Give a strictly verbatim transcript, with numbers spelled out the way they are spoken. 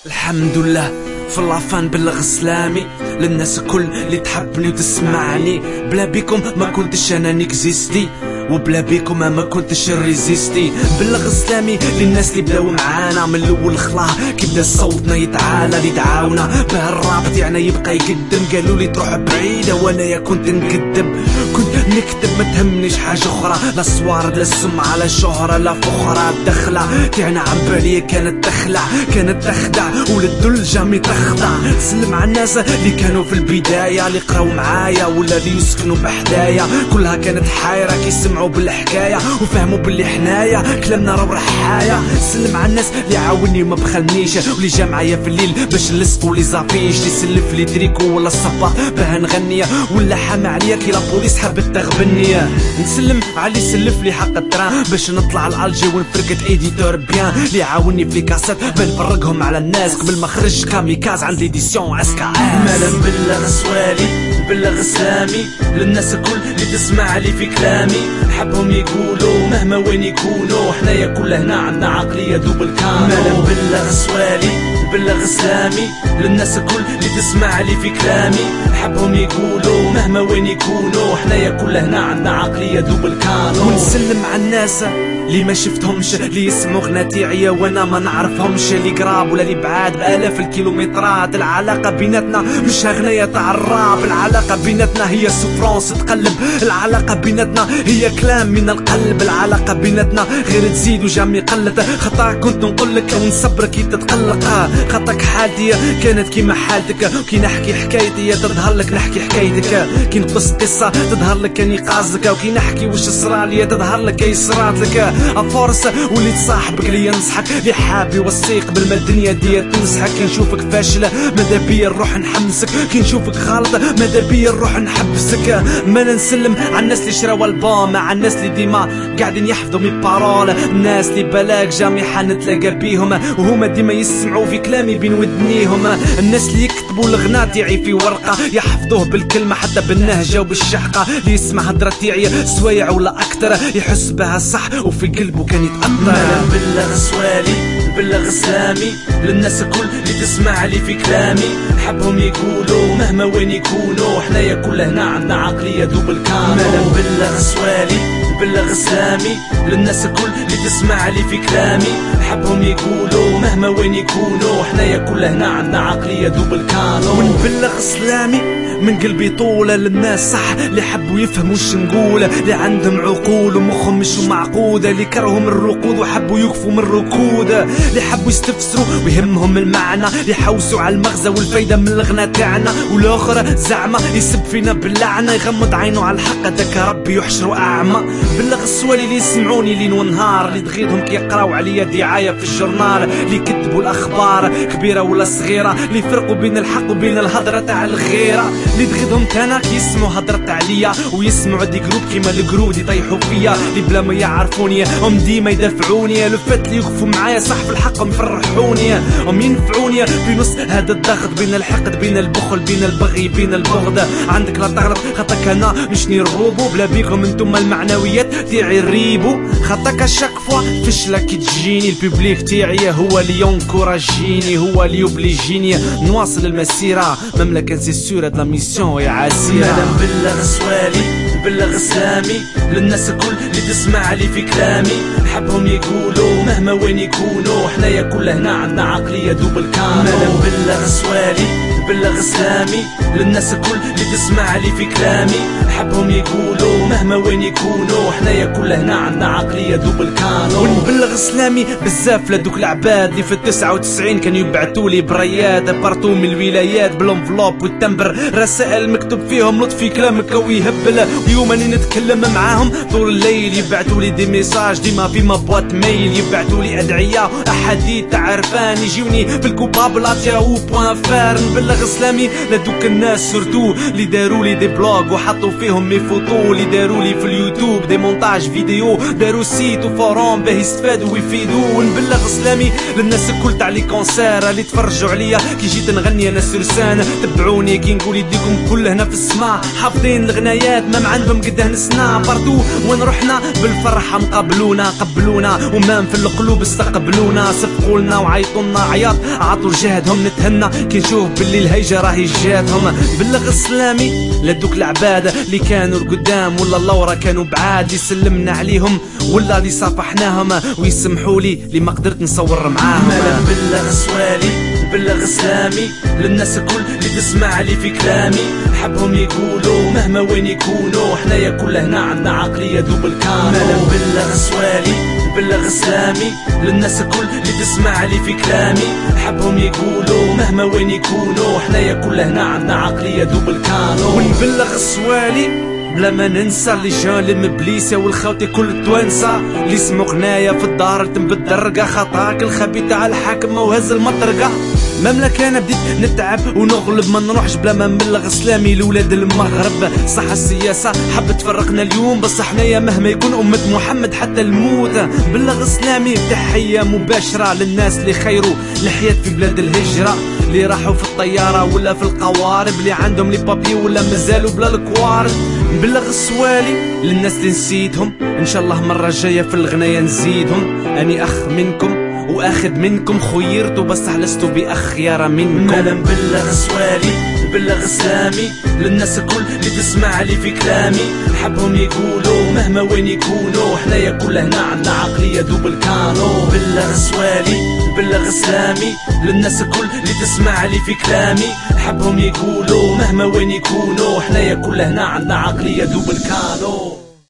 الحمد لله في اللافان بلغ سلامي للناس كل اللي تحبني وتسمعني. بلا بيكم ما كنتش انا نكزيستي، وبلا بيكم ما كنتش ريزيستي. بلغ سلامي للناس اللي بداو معانا من الاول خلاه كي بدا صوتنا يتعالى اللي دعاونا باه الراب تاعنا يبقى يقدم. قالوا لي تروح بعيده وانا كنت نكذب، كنت نكتب ما تهمنيش حاجه اخرى، لا صوارد لا سمعه لا شهره لا فخره. الدخله تاعنا عن بالي كانت تخلع كانت تخدع وللدل جامي تخضع. سلم على الناس اللي كانوا في البدايه اللي قراو معايا ولا اللي يسكنوا بحدايا، كلها كانت حايره كي سمعوا بالحكايه وفهموا باللي حنايا كلامنا راه رحايا. سلم على الناس اللي عاوني وما بخلنيش واللي جا معايا في الليل باش نلصقوا لي زافيش، اللي سلف لي تريكو ولا الصباط باه نغني، ولا حامى عليا كي لابوليس حبت تغبني. نسلم على اللي سلف لي حق التران باش نطلع لالجي ونفرقت ايديتور بيان، اللي عاوني في كاسات بنفرقهم على الناس قبل ما خرج كاميكاز عند ليديسيون اس كا اس. مالا بلغ سوالي بلغ سلامي للناس كل اللي تسمع لي في كلامي، نحبهم يقولوا مهما وين يكونوا حنايا كل هنا عندنا عقلية دوبل كانو. مالا بلغ سوالي بلغ سلامي للناس كل اللي تسمع لي في كلامي، نحبهم يقولوا مهما وين يكونوا حنايا كل هنا عندنا عقلية دوبل كانو. ونسلم على الناس اللي ما شفتهمش اللي يسمعوا غناتيعية وانا ما نعرفهمش، اللي قراب ولا اللي بعاد بالاف الكيلومترات. العلاقة بيناتنا مش غنية تاع الراب، العلاقة بيناتنا هي سوفرونس تقلب، العلاقة بيناتنا هي كلام من القلب، العلاقة بيناتنا غير تزيد وجامي قلت. خطا كنت نقولك ونصبرك كي تتقلق، خطاك حالتي كانت كيما حالتك، وكي نحكي حكايتي تظهر لك نحكي حكايتك، كي نقص قصة تظهر لك كاني قازك، وكي نحكي واش صرالي تظهر لك كي صرات لك. افورس واللي تصاحبك اللي ينصحك اللي حاب يوصيك قبل ما الدنيا دي تنصحك. كي نشوفك فاشله ماذا بيا نروح نحمسك، كي نشوفك غلط ماذا بيا نروح نحبسك. ما نسلم على الناس اللي شراو البوم، على الناس اللي ديما قاعدين يحفظوا مي بارول، الناس اللي بلاك جامي حنتلاقى بيهم وهما ديما يسمعوا في كلامي بين ودنيهم، الناس اللي يكتبوا الغناء تاعي في ورقه يحفظوه بالكلمه حتى بالنهجه وبالشحقه، اللي يسمع هضره تاعي سوايع ولا اكثر يحس بها صح وفي قلبه كان يتأثر. مالا بلغ سوالي بلغ سلامي للناس كل اللي تسمع لي في كلامي، نحبهم يقولوا مهما وين يكونوا حنايا كل هنا عندنا عقلية دوبل كانو. مالا بلغ سوالي بلغ سلامي للناس كل اللي تسمع لي في كلامي، نحبهم يقولوا مهما وين يكونوا حنايا كل هنا عندنا عقلية دوبل كانو. ونبلغ سلامي من قلبي طولة للناس صح اللي حبوا يفهموا وش نقول، اللي عندهم عقول ومخهم مش معقودة، اللي كرهوا من الركود وحبوا يوقفوا من الركود، اللي حبوا يستفسروا ويهمهم المعنى، اللي يحوسوا على المغزى والفايدة من الغنى تاعنا، والاخر زعمة يسب فينا باللعنة يغمض عينه على الحق داك ربي يحشروا اعمى. بلغ السوالي اللي يسمعوني ليل ونهار، اللي تغيضهم كي يقراو عليا دعاية في الجورنال، اللي يكتبوا الاخبار كبيرة ولا صغيرة، اللي يفرقوا بين الحق وبين الهضرة تاع الغيرة، اللي تغيضهم تانا كي يسمعوا هضرة عليا ويسمعوا دي جروب كيما القرود يطيحوا فيا، اللي بلا ما يعرفوني هم ديما يدافعوني، لفات اللي يوقفوا معايا صح في الحق مفرحوني، هم ينفعوني في نص هذا الضغط بين الحقد بين البخل بين البغي بين البغض. عندك لا تغلط خطاك انا مش نيرغوبو، بلا بيكم انتم المعنويات تاعي ريبو، خطاك اشاك فوا فشلة كي تجيني، الببليك تاعي هو اللي ينكوراجيني هو اللي يوبليجيني نواصل المسيرة مملكة سي سورة لا ميسيون يا عسيرة. مالا نبلغ سوالي بلغ سلامي للناس كل اللي تسمع لي في كلامي، نحبهم يقولوا مهما وين يكونوا حنايا كل هنا عندنا عقلية دوبل كانو. مالا نبلغ سوالي بلغ سلامي للناس كل اللي تسمع لي في كلامي، نحبهم يقولوا مهما وين يكونوا حنايا كل هنا عندنا عقلية دوبل كانو. ونبلغ سلامي بزاف لدوك العباد اللي في التسعة وتسعين كانوا يبعتوا لي بريات بارتو من الولايات بالانفلوب والتمبر، رسائل مكتوب فيهم لطفي كلامك ويهبل، ويوم اني نتكلم معاهم طول الليل يبعتوا لي دي ميساج ديما في ما بوات ميل، يبعتوا لي ادعية احاديث تعرفان يجيوني في الكوبابلات ياهو بوان فار. نبلغ سلامي لدوك الناس سورتو اللي داروا لي دي بلوغ وحطوا فيه فيهم يفوتو اللي داروا لي في اليوتيوب دي مونتاج فيديو، داروا سيت وفوروم باه يستفادوا ويفيدوا. ونبلغ سلامي للناس الكل تاع لي كونسير اللي تفرجوا عليا كي جيت نغني انا سرسان. تبعوني كي نقول يديكم كل هنا في السماء، حافظين الغنايات ما عندهم قده نسنا. بارتو وين رحنا بالفرحه مقابلونا، قبلونا ومام في القلوب استقبلونا، صفقولنا وعيطولنا عياط عطوا جهدهم. نتهنى كي نشوف باللي الهيجه راهي جاتهم. بلغ السلامي لدوك العباد اللي كانوا القدام ولا اللورا كانوا بعاد، اللي سلمنا عليهم ولا اللي صافحناهم، ويسمحوا لي اللي ما قدرت نصور معاهم. مالا نبلغ سوالي نبلغ سلامي للناس الكل اللي تسمع لي في كلامي، حبهم يقولوا مهما وين يكونوا حنايا كل هنا عندنا عقليه دوبل كانو. مالا نبلغ سوالي نبلغ سلامي للناس الكل اللي تسمع لي في كلامي، حبهم يقولوا مهما وين يكونوا حنايا كل هنا عندنا عقليه دوبل كانو. ونبلغ سوالي بلا ما ننسى اللي جالم بليسيا والخوتي كل التوانسة اللي سمو غنايا في الدار تم بالدرقة، خطاك الخبي تاع الحاكم وهز المطرقة. مملكة انا بديت نتعب ونغلب ما نروحش بلا ما نبلغ سلامي لولاد المغرب. صح السياسة حب تفرقنا اليوم بس حنايا مهما يكون أمة محمد حتى الموت. بلغ سلامي تحية مباشرة للناس اللي خيروا الحياة في بلاد الهجرة، اللي راحوا في الطيارة ولا في القوارب، اللي عندهم لي بابي ولا مازالوا بلا الكوارب. نبلغ السوالي للناس اللي نسيتهم، ان شاء الله مرة جاية في الغناية نزيدهم. اني اخ منكم واخذ منكم، خيرتوا بس لست باخيار منكم. مالا نبلغ سوالي نبلغ سلامي للناس الكل اللي تسمع لي في كلامي، حبهم يقولوا مهما وين يكونوا حنايا كل هنا عندنا عقليه دوبل كانو. بلغ سوالي نبلغ سلامي للناس الكل اللي تسمع لي في كلامي، حبهم يقولوا مهما وين يكونوا حنايا كل هنا عندنا عقليه دوبل كانو.